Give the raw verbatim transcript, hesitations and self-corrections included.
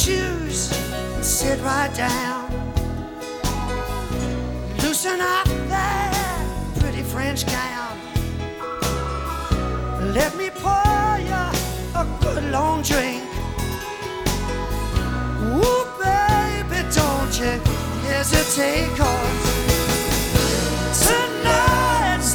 shoes and sit right down. Loosen up that pretty French gown. Let me pour you a good long drink. Ooh, baby, don't you hesitate, 'cause